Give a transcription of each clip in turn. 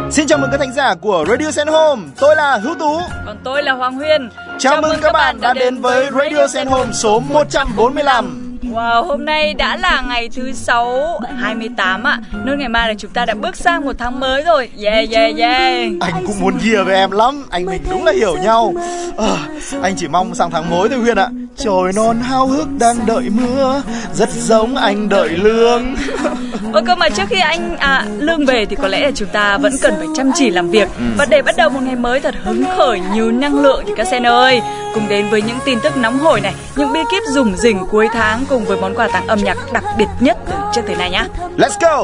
Xin chào mừng các thính giả của Radio Sen Home. Tôi là Hữu Tú. Còn tôi là Hoàng Huyên. Chào mừng các bạn đã đến với Radio Sen Home số 145. Wow, hôm nay đã là ngày thứ 6 28 ạ. Nên ngày mai là chúng ta đã bước sang một tháng mới rồi. Yeah. Anh cũng muốn chia với em lắm. Anh mình đúng là hiểu nhau. Anh chỉ mong sang tháng mới thôi Huyên ạ. Trời non háo hức đang đợi mưa, rất giống anh đợi lương. Cơ mà trước khi lương về thì có lẽ là chúng ta vẫn cần phải chăm chỉ làm việc. Và để bắt đầu một ngày mới thật hứng khởi, nhiều năng lượng thì các sen ơi, cùng đến với những tin tức nóng hổi này, những bí kíp rủng rỉnh cuối tháng cùng với món quà tặng âm nhạc đặc biệt nhất từ trước tới nay nhá. Let's go.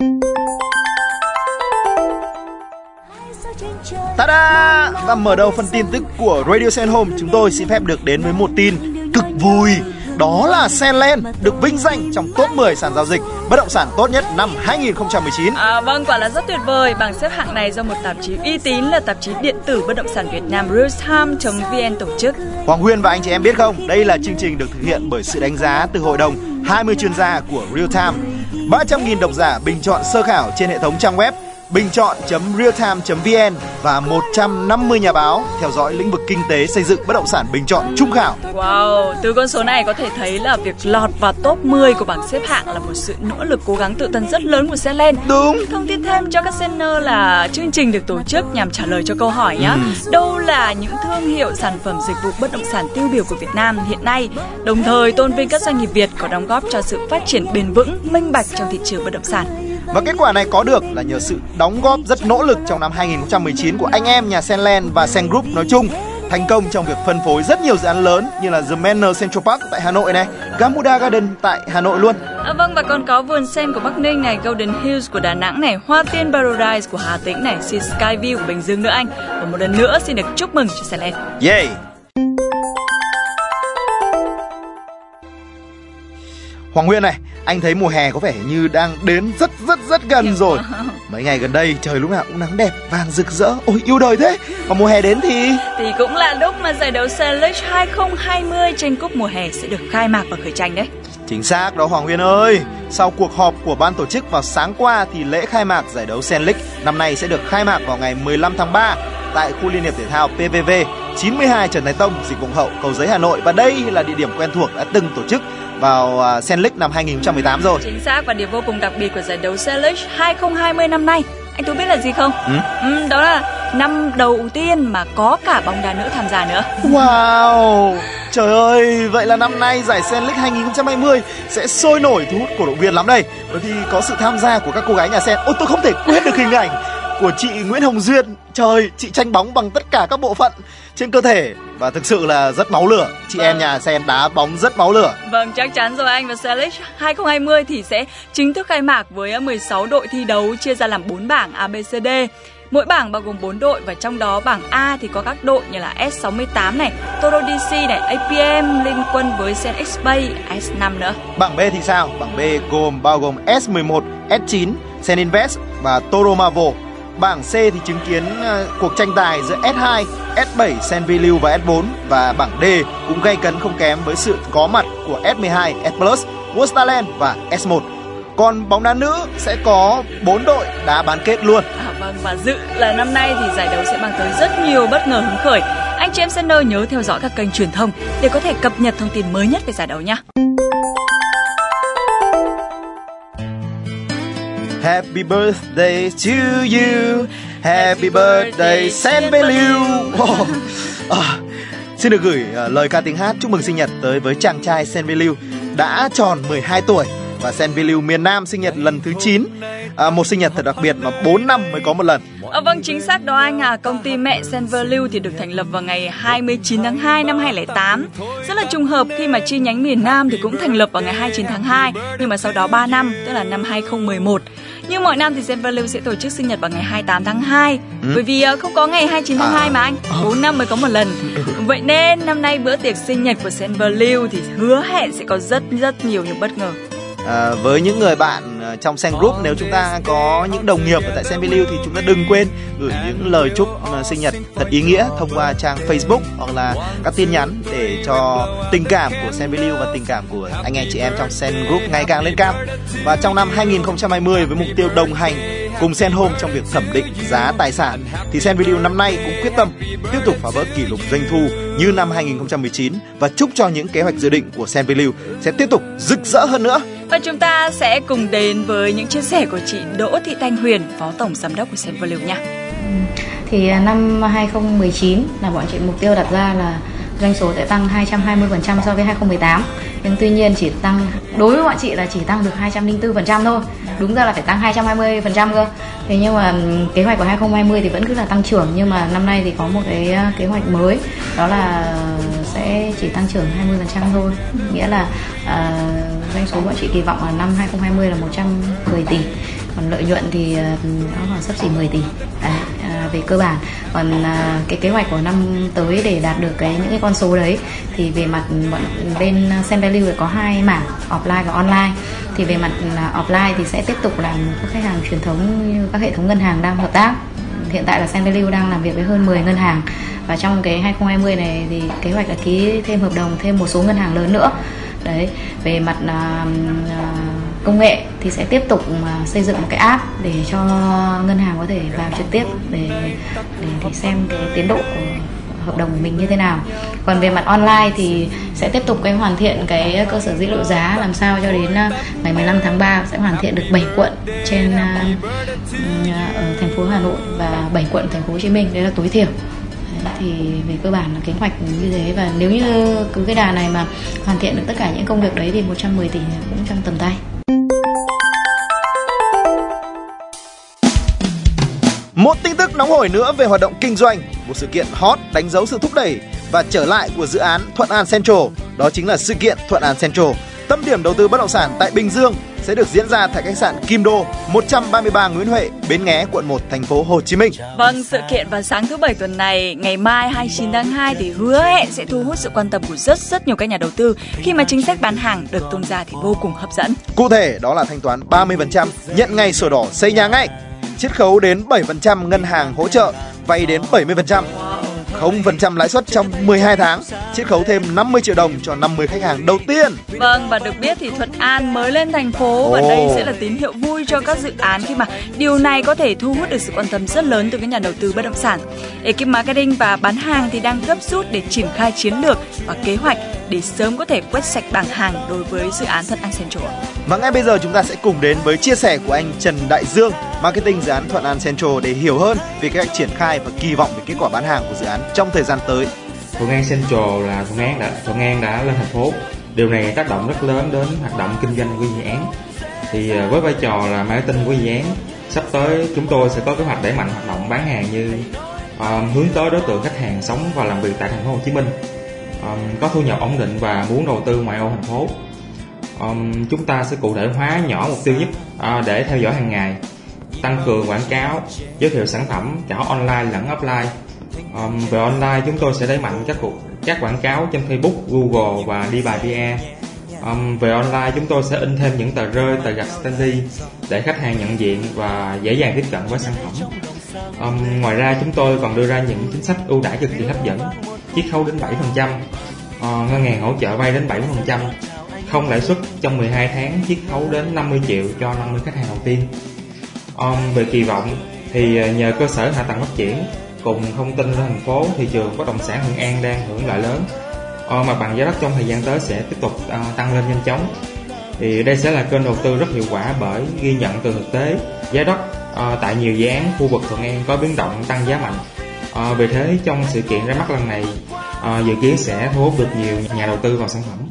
Ta-da! Và mở đầu phần tin tức của Radio Sen Home, chúng tôi xin phép được đến với một tin cực vui. Đó là Senland được vinh danh trong top 10 sàn giao dịch bất động sản tốt nhất năm 2019. Vâng, quả là rất tuyệt vời. Bảng xếp hạng này do một tạp chí uy tín là tạp chí điện tử bất động sản Việt Nam realtime.vn tổ chức. Hoàng Huyên và anh chị em biết không, đây là chương trình được thực hiện bởi sự đánh giá từ hội đồng 20 chuyên gia của Realtime. 300.000 độc giả bình chọn sơ khảo trên hệ thống trang web bình chọn.realtime.vn và 150 nhà báo theo dõi lĩnh vực kinh tế xây dựng bất động sản bình chọn chung khảo. Wow, từ con số này có thể thấy là việc lọt vào top 10 của bảng xếp hạng là một sự nỗ lực cố gắng tự thân rất lớn của Senland. Đúng. Thông tin thêm cho các seller là chương trình được tổ chức nhằm trả lời cho câu hỏi nhá. Đâu là những thương hiệu sản phẩm dịch vụ bất động sản tiêu biểu của Việt Nam hiện nay, đồng thời tôn vinh các doanh nghiệp Việt có đóng góp cho sự phát triển bền vững, minh bạch trong thị trường bất động sản. Và kết quả này có được là nhờ sự đóng góp rất nỗ lực trong năm 2019 của anh em nhà Senland và Sen Group nói chung, thành công trong việc phân phối rất nhiều dự án lớn như là The Manor Central Park tại Hà Nội này, Gamuda Garden tại Hà Nội luôn. Vâng, và còn có vườn sen của Bắc Ninh này, Golden Hills của Đà Nẵng này, Hoa Tiên Paradise của Hà Tĩnh này, Sea Skyview của Bình Dương nữa anh. Và một lần nữa xin được chúc mừng cho Senland. Yeah. Hoàng Nguyên này, anh thấy mùa hè có vẻ như đang đến rất gần rồi. Mấy ngày gần đây trời lúc nào cũng nắng đẹp, vàng rực rỡ, ôi yêu đời thế. Và mùa hè đến thì cũng là lúc mà giải đấu Senleague 2020 tranh cúp mùa hè sẽ được khai mạc và khởi tranh đấy. Chính xác đó Hoàng Nguyên ơi. Sau cuộc họp của ban tổ chức vào sáng qua thì lễ khai mạc giải đấu Senleague năm nay sẽ được khai mạc vào ngày 15 tháng 3 tại khu liên hiệp thể thao PVV 92 Trần Thái Tông, Dịch Vọng Hậu, Cầu Giấy, Hà Nội. Và đây là địa điểm quen thuộc đã từng tổ chức vào Senleague năm 2018 rồi. Chính xác, và điểm vô cùng đặc biệt của giải đấu Senleague 2020 năm nay, anh Tú biết là gì không? Đó là năm đầu tiên mà có cả bóng đá nữ tham gia nữa. Wow, trời ơi, vậy là năm nay giải Senleague 2020 sẽ sôi nổi thu hút cổ động viên lắm đây. Bởi vì có sự tham gia của các cô gái nhà Sen. Ôi, tôi không thể quên được hình ảnh của chị Nguyễn Hồng Duyên. Trời, chị tranh bóng bằng tất cả các bộ phận trên cơ thể và thực sự là rất máu lửa. Chị em nhà Sen đá bóng rất máu lửa. Vâng, chắc chắn rồi anh. Và Senleague 2020 thì sẽ chính thức khai mạc với 16 đội thi đấu chia ra làm 4 bảng ABCD. Mỗi bảng bao gồm 4 đội và trong đó bảng A thì có các đội như là S68 này, Toro DC này, APM liên quân với Sen Expay, S5 nữa. Bảng B thì sao? Bảng B bao gồm S11, S9, Sen Invest và Toro Marvel. Bảng C thì chứng kiến cuộc tranh tài giữa S2, S7, Sen Value và S4. Và bảng D cũng gay cấn không kém với sự có mặt của S12, S+, Wostaland và S1. Còn bóng đá nữ sẽ có 4 đội đá bán kết luôn. Vâng, và dự là năm nay thì giải đấu sẽ mang tới rất nhiều bất ngờ hứng khởi. Anh chị em Senner nhớ theo dõi các kênh truyền thông để có thể cập nhật thông tin mới nhất về giải đấu nhé. Happy birthday to you, happy birthday Sen Value. Xin được gửi lời ca tiếng hát chúc mừng sinh nhật tới với chàng trai Sen Value đã tròn 12 tuổi. Và Sen Value miền Nam sinh nhật lần thứ 9. Một sinh nhật thật đặc biệt mà 4 năm mới có một lần. Vâng, chính xác đó anh à. Công ty mẹ Sen Value thì được thành lập vào ngày 29 tháng 2 năm 2008. Rất là trùng hợp khi mà chi nhánh miền Nam thì cũng thành lập vào ngày 29 tháng 2. Nhưng mà sau đó 3 năm, tức là năm 2011. Như mọi năm thì Sen Value sẽ tổ chức sinh nhật vào ngày 28 tháng 2. Bởi vì không có ngày 29 tháng 2 mà anh. 4 năm mới có một lần. Vậy nên năm nay bữa tiệc sinh nhật của Sen Value thì hứa hẹn sẽ có rất nhiều những bất ngờ. Với những người bạn trong Sen Group, nếu chúng ta có những đồng nghiệp ở tại Sen Value thì chúng ta đừng quên gửi những lời chúc sinh nhật thật ý nghĩa thông qua trang Facebook hoặc là các tin nhắn để cho tình cảm của Sen Value và tình cảm của anh chị em trong Sen Group ngày càng lên cao. Và trong năm 2020 với mục tiêu đồng hành cùng Senhome trong việc thẩm định giá tài sản, thì Senvalue năm nay cũng quyết tâm tiếp tục phá vỡ kỷ lục doanh thu như năm 2019 và chúc cho những kế hoạch dự định của Senvalue sẽ tiếp tục rực rỡ hơn nữa. Và chúng ta sẽ cùng đến với những chia sẻ của chị Đỗ Thị Thanh Huyền, Phó Tổng Giám đốc của Senvalue nha. Thì năm 2019 là bọn chị mục tiêu đặt ra là doanh số sẽ tăng 220% so với 2018. Nhưng tuy nhiên chỉ tăng, đối với bọn chị là chỉ tăng được 204% thôi. Đúng ra là phải tăng 220% cơ. Thế nhưng mà kế hoạch của 2020 thì vẫn cứ là tăng trưởng, nhưng mà năm nay thì có một cái kế hoạch mới, đó là sẽ chỉ tăng trưởng 20% thôi. Nghĩa là doanh số bọn chị kỳ vọng là năm 2020 là 110 tỷ. Còn lợi nhuận thì nó khoảng xấp xỉ 10 tỷ. Đấy, về cơ bản. Còn cái kế hoạch của năm tới để đạt được những cái con số đấy thì về mặt bên Senvalue có 2 mảng, offline và online. Thì về mặt offline thì sẽ tiếp tục làm các khách hàng truyền thống như các hệ thống ngân hàng đang hợp tác. Hiện tại là Senvalue đang làm việc với hơn 10 ngân hàng, và trong cái 2020 này thì kế hoạch là ký thêm hợp đồng thêm một số ngân hàng lớn nữa. Đấy, về mặt công nghệ thì sẽ tiếp tục xây dựng một cái app để cho ngân hàng có thể vào trực tiếp để xem cái tiến độ của hợp đồng của mình như thế nào. Còn về mặt online thì sẽ tiếp tục hoàn thiện cái cơ sở dữ liệu giá, làm sao cho đến ngày 15 tháng 3 sẽ hoàn thiện được 7 quận trên ở thành phố Hà Nội và 7 quận thành phố Hồ Chí Minh, đấy là tối thiểu. Thì về cơ bản là kế hoạch như thế, và nếu như cứ cái đà này mà hoàn thiện được tất cả những công việc đấy thì 110 tỷ cũng trong tầm tay. Một tin tức nóng hổi nữa về hoạt động kinh doanh, một sự kiện hot đánh dấu sự thúc đẩy và trở lại của dự án Thuận An Central, đó chính là sự kiện Thuận An Central. Tâm điểm đầu tư bất động sản tại Bình Dương sẽ được diễn ra tại khách sạn Kim Đô 133 Nguyễn Huệ, Bến Nghé, quận 1, thành phố Hồ Chí Minh. Vâng, sự kiện vào sáng thứ Bảy tuần này, ngày mai 29 tháng 2 thì hứa hẹn sẽ thu hút sự quan tâm của rất nhiều các nhà đầu tư khi mà chính sách bán hàng được tung ra thì vô cùng hấp dẫn. Cụ thể đó là thanh toán 30%, nhận ngay sổ đỏ xây nhà ngay, chiết khấu đến 7% ngân hàng hỗ trợ, vay đến 70%. 0% lãi suất trong 12 tháng, chiết khấu thêm 50 triệu đồng cho 50 khách hàng đầu tiên. Vâng, và được biết thì Thuận An mới lên thành phố và đây sẽ là tín hiệu vui cho các dự án khi mà điều này có thể thu hút được sự quan tâm rất lớn từ các nhà đầu tư bất động sản. Ekip marketing và bán hàng thì đang gấp rút để triển khai chiến lược và kế hoạch để sớm có thể quét sạch bảng hàng đối với dự án Thuận An Central. Và ngay bây giờ chúng ta sẽ cùng đến với chia sẻ của anh Trần Đại Dương, marketing dự án Thuận An Central để hiểu hơn về kế hoạch triển khai và kỳ vọng về kết quả bán hàng của dự án trong thời gian tới. Thuận An Central là Thuận An đã lên thành phố. Điều này tác động rất lớn đến hoạt động kinh doanh của dự án. Thì với vai trò là marketing của dự án, sắp tới chúng tôi sẽ có kế hoạch đẩy mạnh hoạt động bán hàng như hướng tới đối tượng khách hàng sống và làm việc tại thành phố Hồ Chí Minh, có thu nhập ổn định và muốn đầu tư ngoại ô thành phố. Chúng ta sẽ cụ thể hóa nhỏ mục tiêu nhất để theo dõi hàng ngày, tăng cường quảng cáo, giới thiệu sản phẩm cả online lẫn offline. Về online chúng tôi sẽ đẩy mạnh các quảng cáo trên Facebook, Google và đi bài PR. Về online chúng tôi sẽ in thêm những tờ rơi, tờ gạch standee để khách hàng nhận diện và dễ dàng tiếp cận với sản phẩm. Ngoài ra chúng tôi còn đưa ra những chính sách ưu đãi cực kỳ hấp dẫn, chiết khấu đến 7%, ngân hàng hỗ trợ vay đến 70%, không lãi suất trong 12 tháng, chiết khấu đến 50 triệu cho 50 khách hàng đầu tiên. Về kỳ vọng thì nhờ cơ sở hạ tầng phát triển cùng thông tin ở thành phố, thị trường bất động sản Thuận An đang hưởng lợi lớn. Mặt bằng giá đất trong thời gian tới sẽ tiếp tục tăng lên nhanh chóng. Thì đây sẽ là kênh đầu tư rất hiệu quả bởi ghi nhận từ thực tế giá đất tại nhiều dự án khu vực Thuận An có biến động tăng giá mạnh. Vì thế trong sự kiện ra mắt lần này dự kiến sẽ thu hút được nhiều nhà đầu tư vào sản phẩm.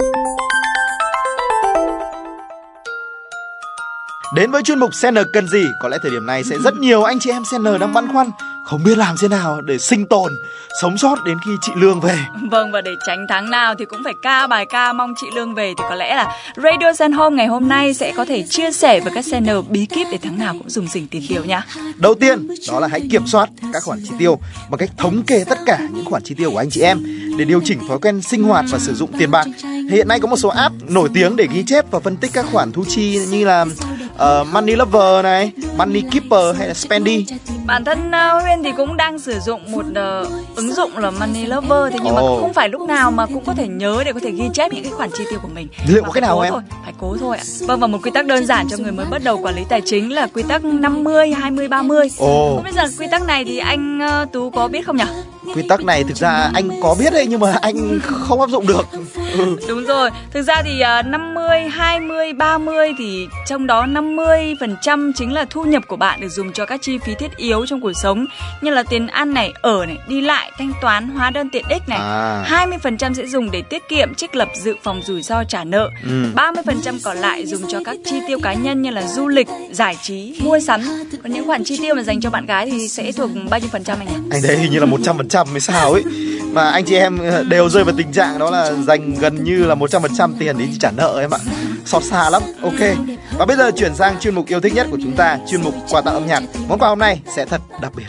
Đến với chuyên mục Seller cần gì, có lẽ thời điểm này sẽ rất nhiều anh chị em seller đang băn khoăn không biết làm thế nào để sinh tồn, sống sót đến khi chị Lương về. Vâng, và để tránh tháng nào thì cũng phải ca bài ca mong chị Lương về, thì có lẽ là Radio Senhome ngày hôm nay sẽ có thể chia sẻ với các seller bí kíp để tháng nào cũng dùng dình tiền tiêu nha. Đầu tiên đó là hãy kiểm soát các khoản chi tiêu bằng cách thống kê tất cả những khoản chi tiêu của anh chị em để điều chỉnh thói quen sinh hoạt và sử dụng tiền bạc. Hiện nay có một số app nổi tiếng để ghi chép và phân tích các khoản thu chi như là Money Lover này, Money Keeper hay là Spendy. Bản thân Huyền thì cũng đang sử dụng một ứng dụng là Money Lover, thế nhưng mà không phải lúc nào mà cũng có thể nhớ để có thể ghi chép những cái khoản chi tiêu của mình. Liệu có cái nào em? Phải cố thôi ạ. Vâng, và một quy tắc đơn giản cho người mới bắt đầu quản lý tài chính là quy tắc 50 20 30. Ồ. Không biết rằng quy tắc này thì anh Tú có biết không nhỉ? Quy tắc này thực ra anh có biết đấy, nhưng mà anh không áp dụng được. Đúng rồi, thực ra thì 50, 20, 30 thì trong đó 50% chính là thu nhập của bạn được dùng cho các chi phí thiết yếu trong cuộc sống, như là tiền ăn này, ở này, đi lại, thanh toán, hóa đơn tiện ích này. 20% sẽ dùng để tiết kiệm, trích lập, dự phòng rủi ro, trả nợ. 30% còn lại dùng cho các chi tiêu cá nhân như là du lịch, giải trí, mua sắm. Còn những khoản chi tiêu mà dành cho bạn gái thì sẽ thuộc bao nhiêu phần trăm anh nhỉ? Anh thấy hình như là 100% hay sao ấy. Mà anh chị em đều rơi vào tình trạng đó là dành gần như là 100% tiền để trả nợ em ạ. Xót xa lắm. Ok. Và bây giờ chuyển sang chuyên mục yêu thích nhất của chúng ta, chuyên mục quà tặng âm nhạc. Món quà hôm nay sẽ thật đặc biệt.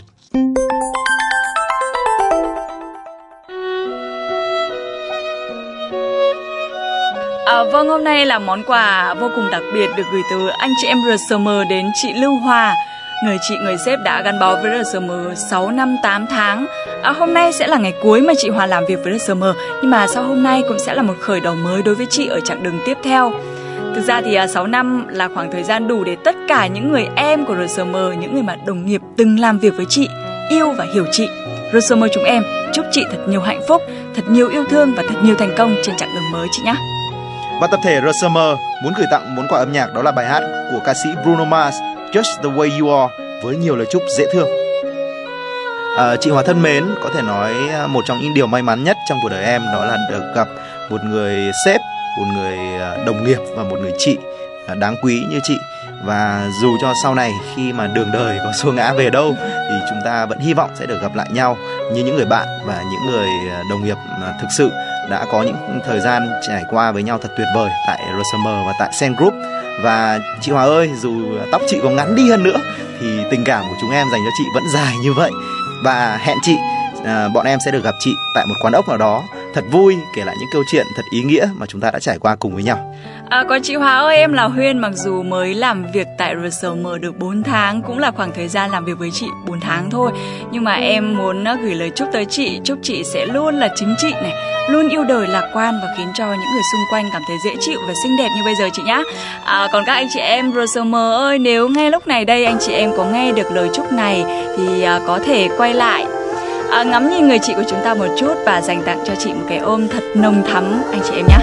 Vâng, hôm nay là món quà vô cùng đặc biệt được gửi từ anh chị em RSM đến chị Lưu Hòa. Người chị, người sếp đã gắn bó với RSM 6 năm 8 tháng. Hôm nay sẽ là ngày cuối mà chị Hòa làm việc với RSM, nhưng mà sau hôm nay cũng sẽ là một khởi đầu mới đối với chị ở chặng đường tiếp theo. Thực ra thì 6 năm là khoảng thời gian đủ để tất cả những người em của RSM, những người mà đồng nghiệp từng làm việc với chị, yêu và hiểu chị. RSM chúng em chúc chị thật nhiều hạnh phúc, thật nhiều yêu thương và thật nhiều thành công trên chặng đường mới chị nhé. Và tập thể RSM muốn gửi tặng món quà âm nhạc, đó là bài hát của ca sĩ Bruno Mars, Just the Way You Are, với nhiều lời chúc dễ thương. Chị Hòa thân mến, có thể nói một trong những điều may mắn nhất trong cuộc đời em đó là được gặp một người sếp, một người đồng nghiệp và một người chị đáng quý như chị. Và dù cho sau này khi mà đường đời có xô ngã về đâu thì chúng ta vẫn hy vọng sẽ được gặp lại nhau như những người bạn và những người đồng nghiệp thực sự đã có những thời gian trải qua với nhau thật tuyệt vời tại RSM và tại Sen Group. Và chị Hòa ơi, dù tóc chị có ngắn đi hơn nữa thì tình cảm của chúng em dành cho chị vẫn dài như vậy. Và hẹn chị, bọn em sẽ được gặp chị tại một quán ốc nào đó thật vui, kể lại những câu chuyện thật ý nghĩa mà chúng ta đã trải qua cùng với nhau. Còn chị Hòa ơi, em là Huyên, mặc dù mới làm việc tại RSM được 4 tháng, cũng là khoảng thời gian làm việc với chị 4 tháng thôi, nhưng mà em muốn gửi lời chúc tới chị, chúc chị sẽ luôn là chính chị này, luôn yêu đời lạc quan và khiến cho những người xung quanh cảm thấy dễ chịu và xinh đẹp như bây giờ chị nhá. Còn các anh chị em RSM ơi, nếu ngay lúc này đây anh chị em có nghe được lời chúc này thì có thể quay lại ngắm nhìn người chị của chúng ta một chút và dành tặng cho chị một cái ôm thật nồng thắm anh chị em nhé.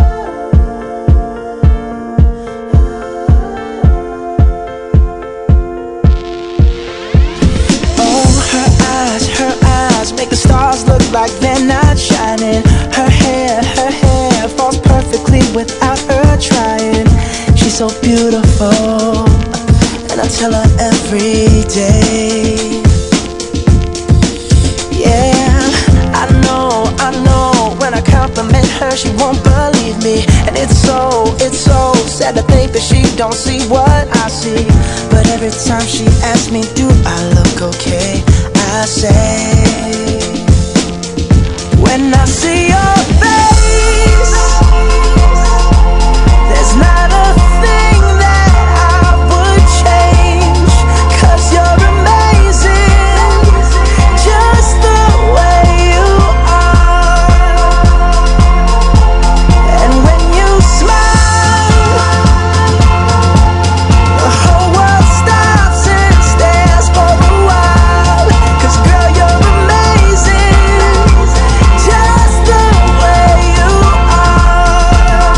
Make the stars look like they're not shining. Her hair falls perfectly without her trying. She's so beautiful, and I tell her every day. Yeah, I know, when I compliment her she won't believe me. And it's so sad to think that she don't see what I see. But every time she asks me, do I look okay? I say, when I see your face, there's not a thing that I would change, 'cause you're amazing, just the way you are. And when you smile, the whole world stops and stares for a while, 'cause girl, you're amazing, just the way you are.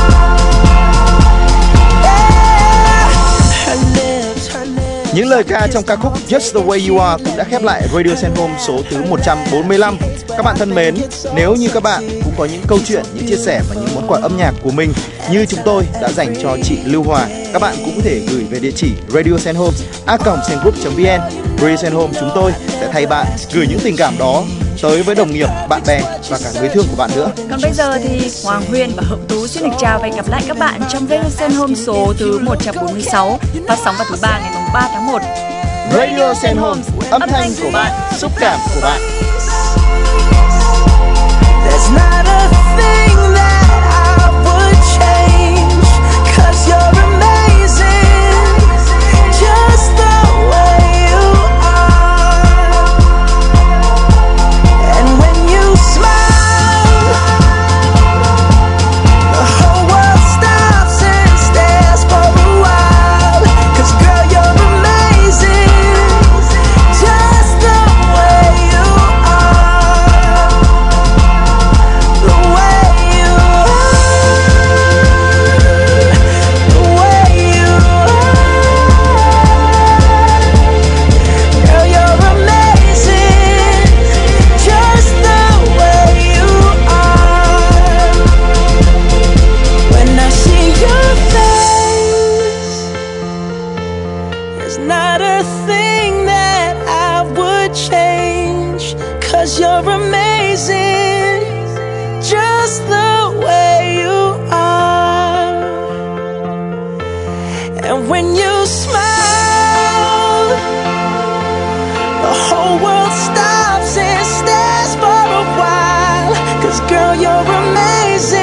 Yeah. Her lips. Những lời ca trong ca khúc Just the Way You Are cũng đã khép lại Radio Sen Home số thứ 145. Các bạn thân mến, nếu như các bạn cũng có những câu chuyện, những chia sẻ và những món quà âm nhạc của mình như chúng tôi đã dành cho chị Lưu Hòa, các bạn cũng có thể gửi về địa chỉ radiosenhome@sengroup.vn. Radio Sen Home chúng tôi sẽ thay bạn gửi những tình cảm đó tới với đồng nghiệp, bạn bè và cả người thương của bạn nữa. Còn bây giờ thì Hoàng Huyên và Hậu Tú xin được chào và hẹn gặp lại các bạn trong Radio Sen Home số thứ 146, phát sóng vào thứ 3 ngày 3 tháng 1. Radio Sen Home, âm thanh của bạn, xúc cảm của bạn. There's not a thing that I would change, 'cause you're amazing, just the way you are. And when you smile, the whole world stops and stares. change, 'cause you're amazing just the way you are. And when you smile, the whole world stops and stares for a while, 'cause girl, you're amazing